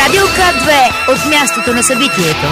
Радио К2 от мястото на събитието.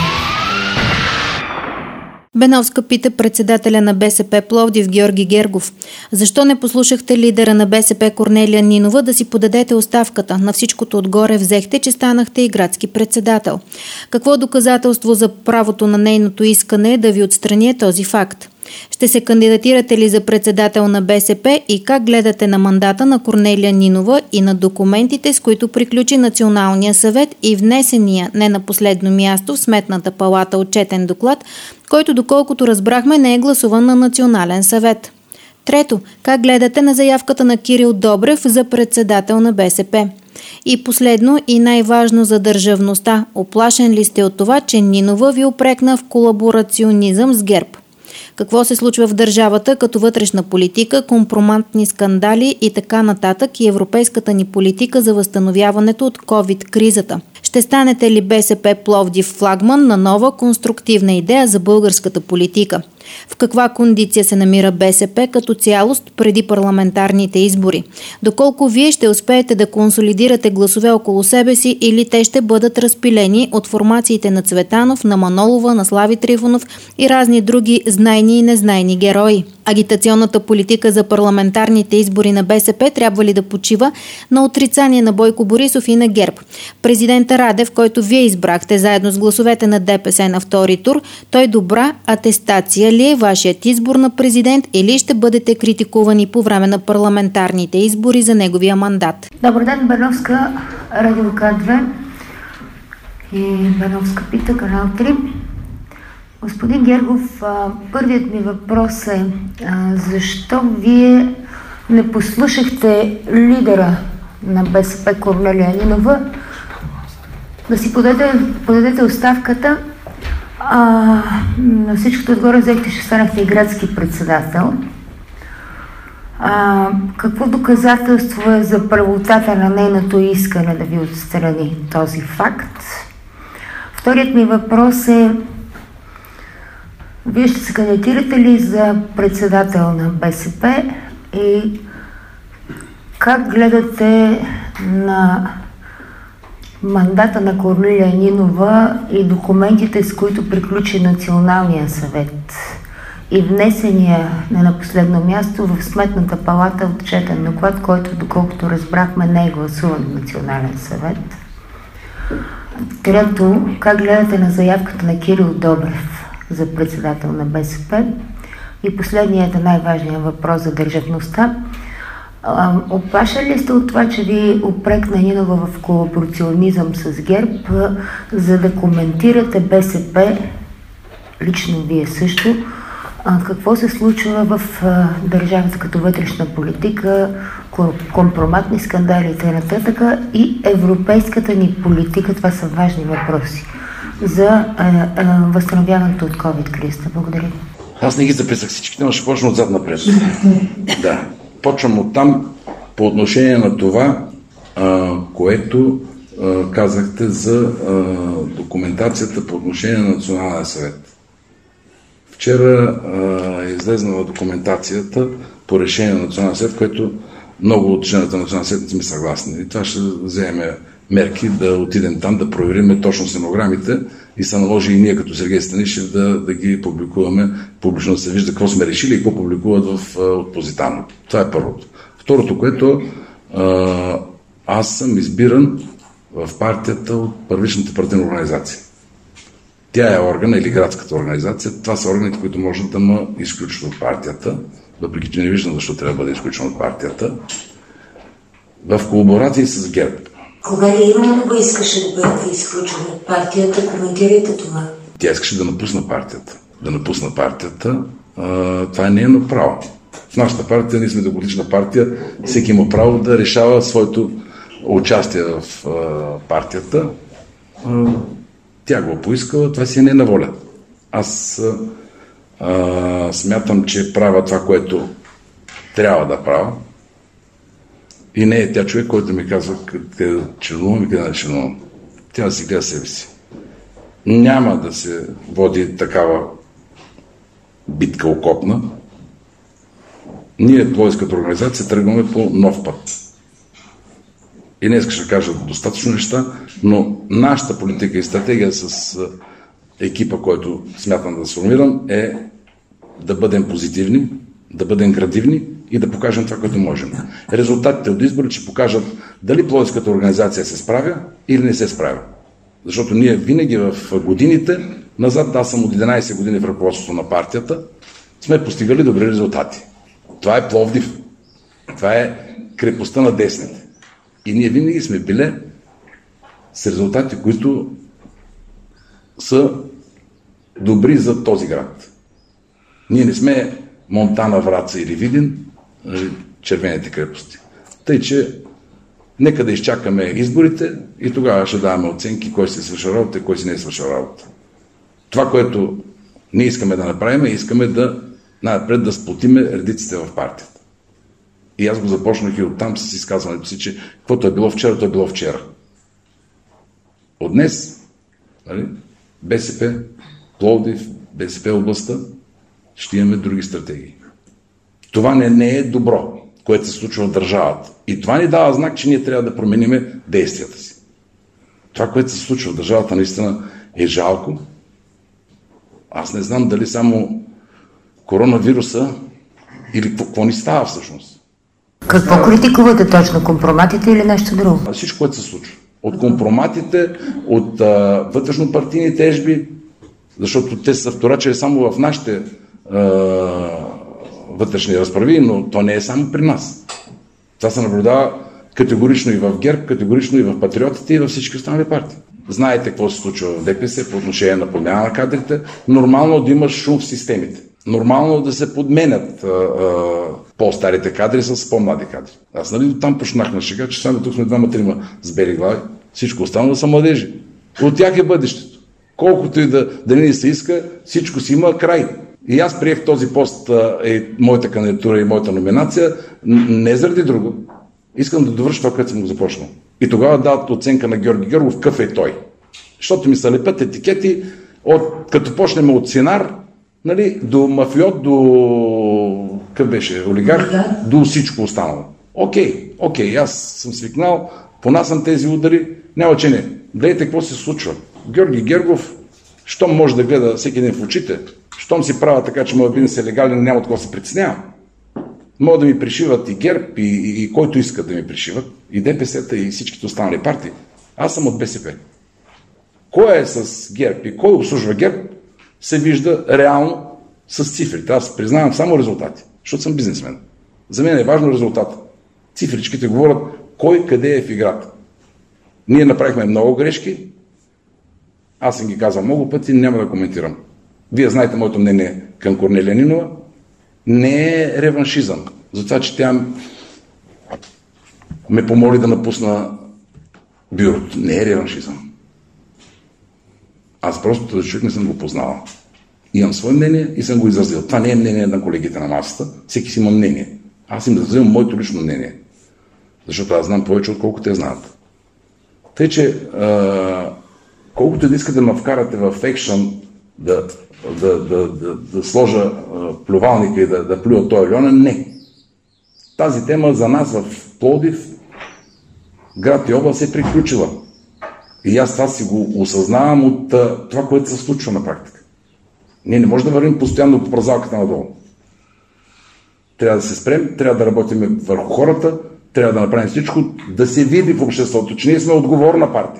Беновска пита председателя на БСП Пловдив Георги Гергов: защо не послушахте лидера на БСП Корнелия Нинова да си подадете оставката? На всичкото отгоре взехте, че станахте и градски председател. Какво доказателство за правото на нейното искане да ви отстрани е този факт? Ще се кандидатирате ли за председател на БСП и как гледате на мандата на Корнелия Нинова и на документите, с които приключи Националния съвет и внесения не на последно място в Сметната палата отчетен доклад, който, доколкото разбрахме, не е гласуван на Национален съвет? Трето, как гледате на заявката на Кирил Добрев за председател на БСП? И последно и най-важно за държавността, оплашен ли сте от това, че Нинова ви упрекна в колаборационизъм с ГЕРБ? Какво се случва в държавата като вътрешна политика, компроматни скандали и така нататък и европейската ни политика за възстановяването от COVID-кризата? Ще станете ли БСП Пловдив флагман на нова конструктивна идея за българската политика? В каква кондиция се намира БСП като цялост преди парламентарните избори? Доколко вие ще успеете да консолидирате гласове около себе си или те ще бъдат разпилени от формациите на Цветанов, на Манолова, на Слави Трифонов и разни други знайни и незнайни герои? Агитационната политика за парламентарните избори на БСП трябва ли да почива на отрицание на Бойко Борисов и на ГЕРБ? Президента Радев, който вие избрахте заедно с гласовете на ДПС на втори тур, той добра атестация ли е вашият избор на президент или ще бъдете критикувани по време на парламентарните избори за неговия мандат? Добър ден, Беновска, Радио К2 и Беновска пита, канал 3. Господин Гергов, първият ми въпрос е защо вие не послушахте лидера на БСП Корнелия Нинова да си подадете оставката? На всичкото отгоре взехте, че станахте и градски председател. Какво доказателство е за правотата на нейното искане да ви отстрани този факт? Вторият ми въпрос е: вие ще се кандидатирате ли за председател на БСП и как гледате на мандата на Корнелия Нинова и документите, с които приключи Националния съвет и внесения не на последно място в Сметната палата отчетен доклад, който, доколкото разбрахме, не е гласуван в Национален съвет? Трето, как гледате на заявката на Кирил Добрев за председател на БСП? И последният е най-важният въпрос за държавността. Оплашен ли сте от това, че ви упрекна Нинова в колаборационизъм с ГЕРБ, за да коментирате БСП, лично вие също, какво се случва в държавата като вътрешна политика, компроматни скандали и т.н. и европейската ни политика? Това са важни въпроси за възстановяването от COVID-кризата. Благодаря. Аз не ги записах всичките, но ще почна отзад напред. Да. Почвам от там по отношение на това, което казахте за документацията по отношение на Националния съвет. Вчера е излезнала документацията по решение на Националния съвет, което много от членовете на Националния съвет не сме съгласни. И това ще вземем мерки да отидем там, да проверим точно стенограмите и се наложи и ние като Сергей Станишев да ги публикуваме публично, да се вижда какво сме решили и какво публикуват от Позитано. Това е първото. Второто, което аз съм избиран в партията от първичната партийна организация. Тя е органа или градската организация. Това са органите, които може да ме изключат от партията, въпреки че не виждам защо трябва да бъде изключен от партията, в колаборации с ГЕРБ. Кога ли именно го искаше да бъде изключен от партията? Коментирайте това. Тя искаше да напусна партията. Това е нейно право. В нашата партия, ние сме демократична партия, всеки има право да решава своето участие в партията. Тя го поискала, това си е нейна воля. Аз смятам, че правя това, което трябва да правя. И не е тя човек, който ми казва къде да членувам и къде да членувам. Тя да си гледа себе си. Няма да се води такава битка окопна. Ние, Пловдивската организация, тръгваме по нов път. И днес ще кажа достатъчно неща, но нашата политика и стратегия с екипа, който смятам да сформирам, е да бъдем позитивни, да бъдем градивни и да покажем това, което можем. Резултатите от изборите ще покажат дали Пловдивската организация се справя или не се справя. Защото ние винаги в годините, назад, аз съм от 11 години в ръководството на партията, сме постигали добри резултати. Това е Пловдив. Това е крепостта на десните. И ние винаги сме били с резултати, които са добри за този град. Ние не сме Монтана, Враца или Видин, червените крепости. Тъй, че нека да изчакаме изборите и тогава ще даваме оценки кой си свърши работа и кой си не е свърши работа. Това, което ние искаме да направим, искаме да най-напред да сплотиме редиците в партията. И аз го започнах и оттам с изказването си, че каквото е било вчера, то е било вчера. От днес, БСП, Пловдив, БСП областта, ще имаме други стратегии. Това не е добро, което се случва в държавата. И това ни дава знак, че ние трябва да променим действията си. Това, което се случва в държавата, наистина е жалко. Аз не знам дали само коронавируса или какво ни става всъщност. Какво критикувате точно? Компроматите или нещо друго? Всичко, което се случва. От компроматите, от вътрешно-партийни тежби, защото те са вторачали само в нашите вътрешни разправи, но то не е само при нас. Това се наблюдава категорично и в ГЕРБ, категорично и в Патриотите и във всички останали партии. Знаете какво се случва в ДПС по отношение на подмяна на кадрите. Нормално да имаш шум в системите. Нормално да се подменят по-старите кадри с по-млади кадри. Аз там почнах на шега, че само тук сме двама-трима с бели глави. Всичко останало са младежи. От тях е бъдещето. Колкото и да не се иска, всичко си има край. И аз приех този пост, моята кандидатура и моята номинация, не заради друго. Искам да довърша това, което съм го започнал. И тогава дават оценка на Георги Гергов, какъв е той. Защото ми се лепят етикети, като почнем от сценар, до мафиот, до къв беше, олигарх, до всичко останало. Окей, аз съм свикнал, понасям тези удари, няма че не. Гледайте какво се случва. Георги Гергов, щом може да гледа всеки ден в очите, щом си правя така, че моят бизнес е легален, няма от какво се притеснявам. Могат да ми пришиват и ГЕРБ, и който иска да ми пришиват, и ДПС-та, и всичките останали партии. Аз съм от БСП. Кой е с ГЕРБ и кой обслужва ГЕРБ, се вижда реално с цифрите. Аз признавам само резултати, защото съм бизнесмен. За мен е важно резултата. Цифричките говорят кой къде е в играта. Ние направихме много грешки, аз съм ги казал много пъти, няма да коментирам. Вие знаете моето мнение към Корнелия Нинова. Не е реваншизъм. За това, че тя ме помоли да напусна бюрото. Не е реваншизъм. Аз просто този човек не съм го познавал. Имам свое мнение и съм го изразил. Това не е мнение на колегите на масата. Всеки си има мнение. Аз им изразявам моето лично мнение. Защото аз знам повече, отколко те знаят. Тъй, че колкото да искате да ме вкарате в екшън, да сложа плювалника и да плюя този Леонен, не. Тази тема за нас в Пловдив, град и област е приключила. И аз това си го осъзнавам от това, което се случва на практика. Ние не можем да вървим постоянно по празалката надолу. Трябва да се спрем, трябва да работим върху хората, трябва да направим всичко, да се види в обществото, че ние сме отговорна партия.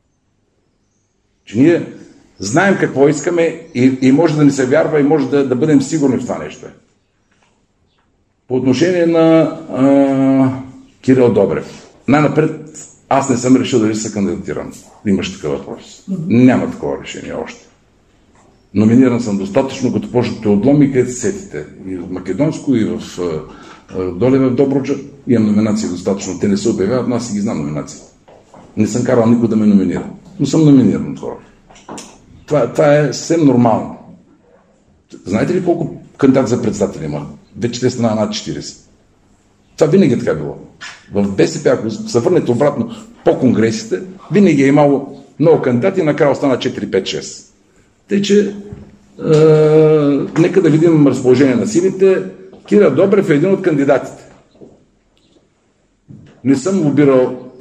Че ние знаем какво искаме и може да ни се вярва и може да бъдем сигурни в това нещо. По отношение на Кирил Добрев. Най-напред аз не съм решил дали се кандидатирам. Имаш такъв въпрос. Няма такова решение още. Номиниран съм достатъчно, като почнете от Лом и където се сетите. И в Македонско, и в доле в Добруджа. Имам номинации достатъчно. Те не се обявяват, но аз си ги знам номинации. Не съм карал никой да ме номинира. Но съм номиниран от хора. Това е съвсем нормално. Знаете ли колко кандидат за председател има? Вече те стана над 40. Това винаги е така било. В БСП, ако се върнете обратно по конгресите, винаги е имало много кандидати и накрая остана 4-5-6. Тъй, че нека да видим разположение на силите. Кирил Добрев е един от кандидатите. Не съм лобирал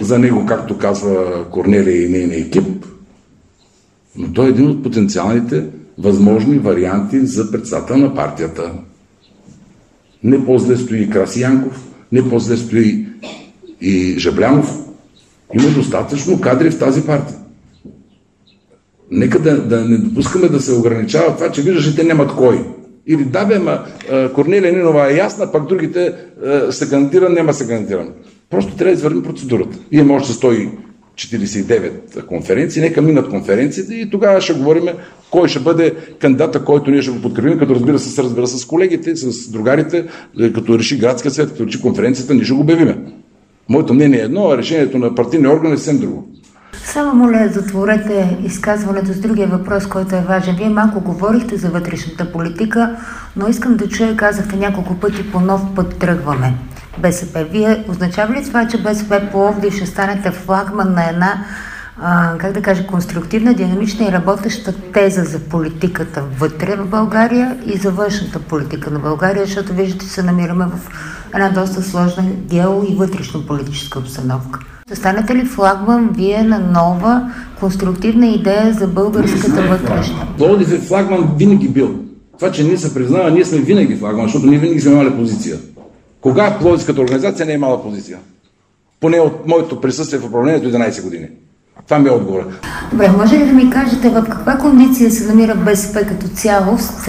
за него, както казва Корнелия и нейния екип, но той е един от потенциалните възможни варианти за председател на партията. Не по-зле стои Краси Янков, не по-зле стои и Жаблянов. Има достатъчно кадри в тази партия. Нека да не допускаме да се ограничава това, че виждаш, те нямат кой. Или да бе, Корнелия Нинова е ясна, пак другите се кандидиран, няма се кандидиран. Просто трябва да извървим процедурата. Имаме още 149 конференции, нека минат конференциите и тогава ще говорим кой ще бъде кандидата, който ние ще го подкрепим, като разбира се с колегите, с другарите, като реши градския свет, като реши конференцията, ние ще го обявиме. Моето мнение е едно, а решението на партийния орган е съвсем друго. Само моля, затворете изказването с другия въпрос, който е важен. Вие малко говорихте за вътрешната политика, но искам да чуя, казахте няколко пъти, по нов път тръгваме. БСП. Вие означава ли това, че БСП Пловдив ще станете флагман на една, конструктивна, динамична и работеща теза за политиката вътре в България и за външната политика на България, защото виждате, се намираме в една доста сложна гео- и вътрешно-политическа обстановка. Ще станете ли флагман вие на нова конструктивна идея за българската вътрешна? Пловдив е флагман винаги бил. Това, че ние се признава, ние сме винаги флагман, защото ние винаги сме имали позиция. Кога Пловдивската организация не е имала позиция? Поне от моето присъствие в управлението 11 години. Това ми е отговор. Добре, може ли да ми кажете в каква кондиция се намира БСП като цялост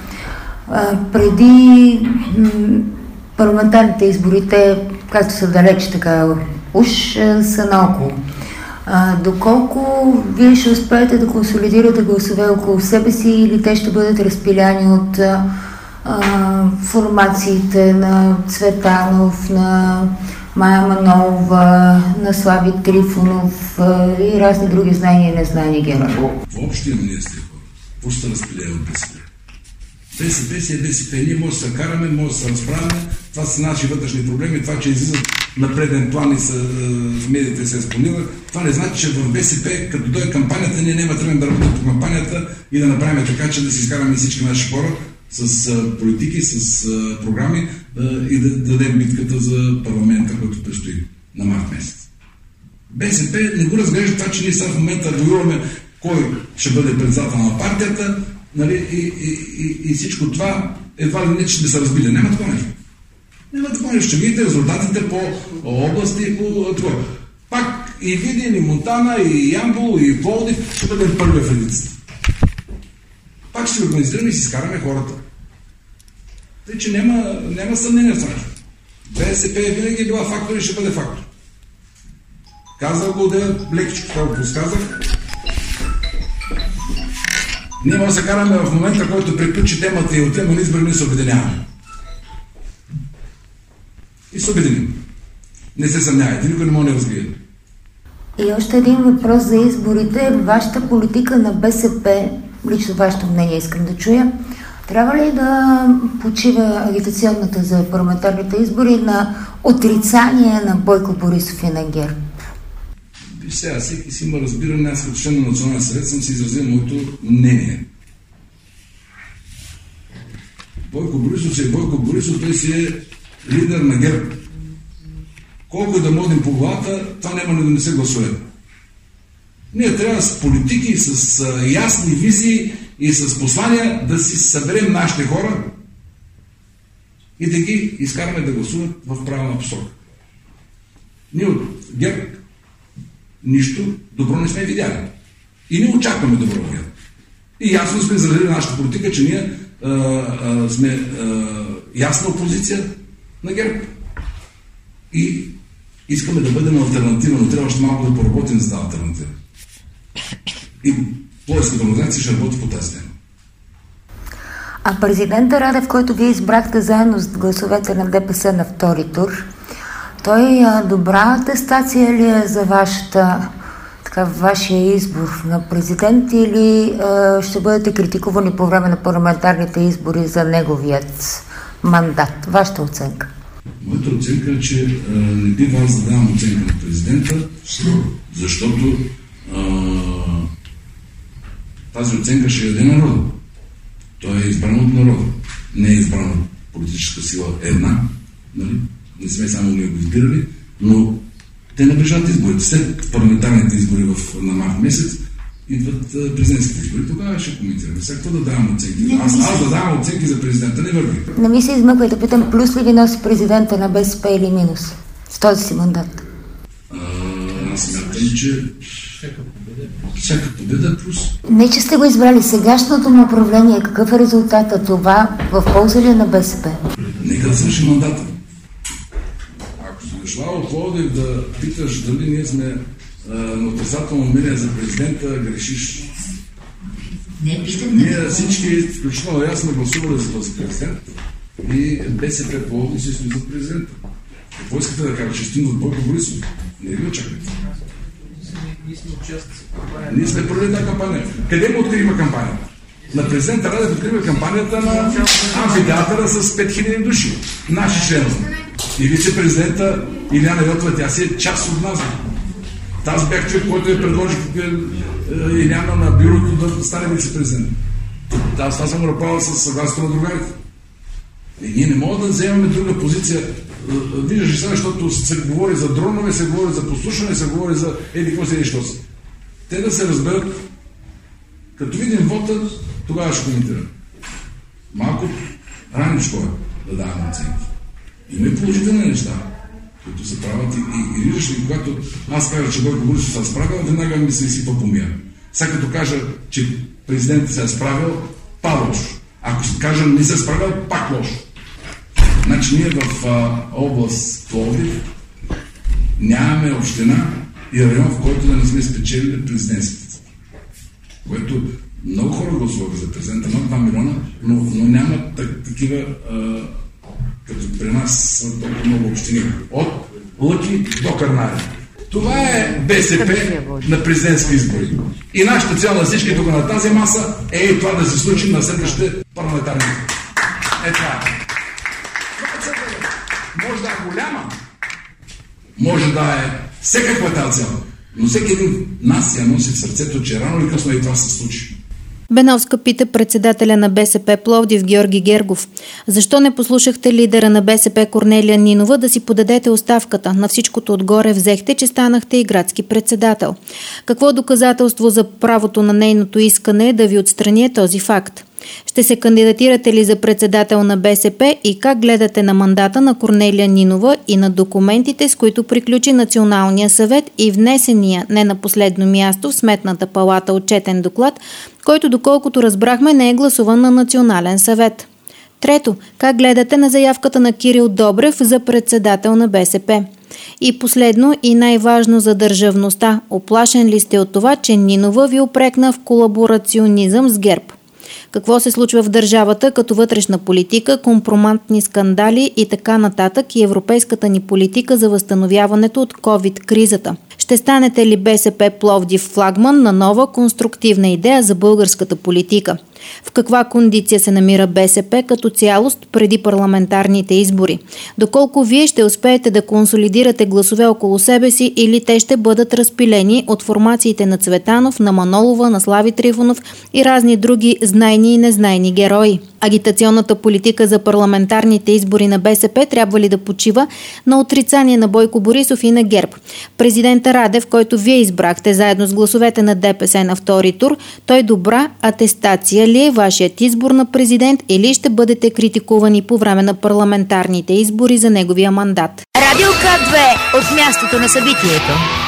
преди парламентарните избори, както са далеч, така уж са наоколо? Доколко вие ще успеете да консолидирате гласове около себе си или те ще бъдат разпиляни от формациите на Цветанов, на Мая Манолова, на Слави Трифонов и разни други знания и незнания герои? Въобще не сте хора. Какво ще разпилее от БСП? БСП си е БСП. Ние може да се караме, може да се разправяме. Това са наши вътрешни проблеми. Това, че излизат на преден план и в медиите се изпълнива, това не значи, че в БСП, като дойде кампанията, ние няма трябва да работим по кампанията и да направим така, че да си изкараме всички наши хора с политики, с програми и да дадем битката за парламента, който предстои на март месец. БСП не го разглежда това, че ние сега в момента воюваме кой ще бъде председател на партията, нали, и всичко това едва ли не ще се разбили. Няма такова нещо. Няма такова нещо. Ще видите резултатите по области и по това. Пак и Видин, и Монтана, и Ямбол, и Пловдив ще бъдем първи в редицата. Пак ще се организираме и си изкараме хората. Тъй, че няма съмнение в това. БСП винаги е била фактор и ще бъде фактор. Казах го лекичко, това го подсказах. Ние може да се караме в момента, който приключи темата и отиваме на избори, ние се обединяваме. И се обединим. Не се съмнявайте, никой не може да разбие. И още един въпрос за изборите. Вашата политика на БСП, лично вашето мнение искам да чуя, трябва ли да почива агитационната за парламентарните избори на отрицание на Бойко Борисов и на ГЕРБ? Сега, всеки си има разбиране, аз като член на Националния съвет съм си изразил моето мнение. Бойко Борисов, той си е лидер на ГЕРБ. Колко и да модим по главата, това няма да не се гласува. Ние трябва с политики, с ясни визии и с послания да си съберем нашите хора и да ги изкараме да гласуват в правилна посока. Ние от ГЕРБ нищо добро не сме видяли. И не очакваме добро от ГЕРБ. И ясно сме изразили нашата политика, че ние сме ясна опозиция на ГЕРБ. И искаме да бъдем алтернатива, но трябва още малко да поработим за тази алтернатива. И Пловдивската организация ще работи по тази тема. А президента Радев, който вие избрахте заедно с гласовете на ДПС на втори тур, той добра атестация ли е за вашия избор на президент или ще бъдете критикувани по време на парламентарните избори за неговият мандат? Вашата оценка? Моята оценка е, че не би аз да давам оценка на президента, защото тази оценка ще даде народа. Той е избран от народа. Не е избран от политическа сила една. Нали? Не сме само ние го избирали, но Те наближават изборите. След парламентарните избори на март месец идват президентските избори. Тогава ще коментираме. Сега какво да давам оценки? Аз да давам оценки за президента не върви. Не ми се измъква да питам, плюс ли ви носи президента на БСП или минус с този си мандат? Аз смятам, че всяка победа плюс. Не, че сте го избрали. Сегашното му управление, какъв е резултатът? Това в полза ли на БСП? Нека да свърши мандата. Ако си дошла от Пловдив да питаш дали ние сме на отрицателно мнение за президента, грешиш. Ние всички, включително аз, сме гласували за този президент и БСП Пловдив се стои за президента. Какво искате да кажа? Ще стигнат от Бойко Борисов? Не ви очаквайте. Ние сме провели тази кампания. Къде му откриva кампанията? На президента Радев открива кампанията на амфитеатъра с 5000 души. Наши членове. И вице-президента Илияна Йотова, тя си е част от нас. Аз бях човек, който я предложих Илияна на бюрото да стане вице-президент. Аз съм го направил със съгласието на другарите. И ние не можем да вземаме друга позиция. Виждаш ли сега, защото се говори за дронове, се говори за послушване, се говори за какво си нещо си. Те да се разберат, като видим вота, тогава ще коментирам. Малко раничко е да давам оценки. Има и положителни неща, които се правят и виждаш ли, когато аз кажа, че Бойко Борисов се е справил, веднага ми се изсипа помия. Сега като кажа, че президентът се е справил, по-лошо. Ако се кажа, не се е справил, пак лошо. Значи ние в област Пловдив нямаме община и район, в който да не сме спечелили президентските. Което много хора гласуваха за президента, над 2 милиона, но няма такива, като при нас толкова много общини. От Лъки до Кърнаре. Това е БСП на президентски избори. И нашата цел на всички тук на тази маса е това да се случи на следващите парламентарни избори. Това е. Може да е голяма, може да е всекаква тази цел, но всеки един нас я носи в сърцето, че рано или късно и това се случи. Беновска пита председателя на БСП Пловдив Георги Гергов. Защо не послушахте лидера на БСП Корнелия Нинова да си подадете оставката? На всичкото отгоре взехте, че станахте и градски председател. Какво доказателство за правото на нейното искане да ви отстрани е този факт? Ще се кандидатирате ли за председател на БСП и как гледате на мандата на Корнелия Нинова и на документите, с които приключи Националния съвет и внесения не на последно място в Сметната палата отчетен доклад, който доколкото разбрахме не е гласуван на Национален съвет? Трето, как гледате на заявката на Кирил Добрев за председател на БСП? И последно и най-важно за държавността, оплашен ли сте от това, че Нинова ви упрекна в колаборационизъм с ГЕРБ? Какво се случва в държавата като вътрешна политика, компроматни скандали и така нататък и европейската ни политика за възстановяването от COVID-кризата? Ще станете ли БСП Пловдив флагман на нова конструктивна идея за българската политика? В каква кондиция се намира БСП като цялост преди парламентарните избори? Доколко вие ще успеете да консолидирате гласове около себе си или те ще бъдат разпилени от формациите на Цветанов, на Манолова, на Слави Трифонов и разни други знайни и незнайни герои? Агитационната политика за парламентарните избори на БСП трябва ли да почива на отрицание на Бойко Борисов и на ГЕРБ? Президента Радев, който вие избрахте заедно с гласовете на ДПС на втори тур, той добра атестация ли е вашият избор на президент или ще бъдете критикувани по време на парламентарните избори за неговия мандат? Радио К2 от мястото на събитието.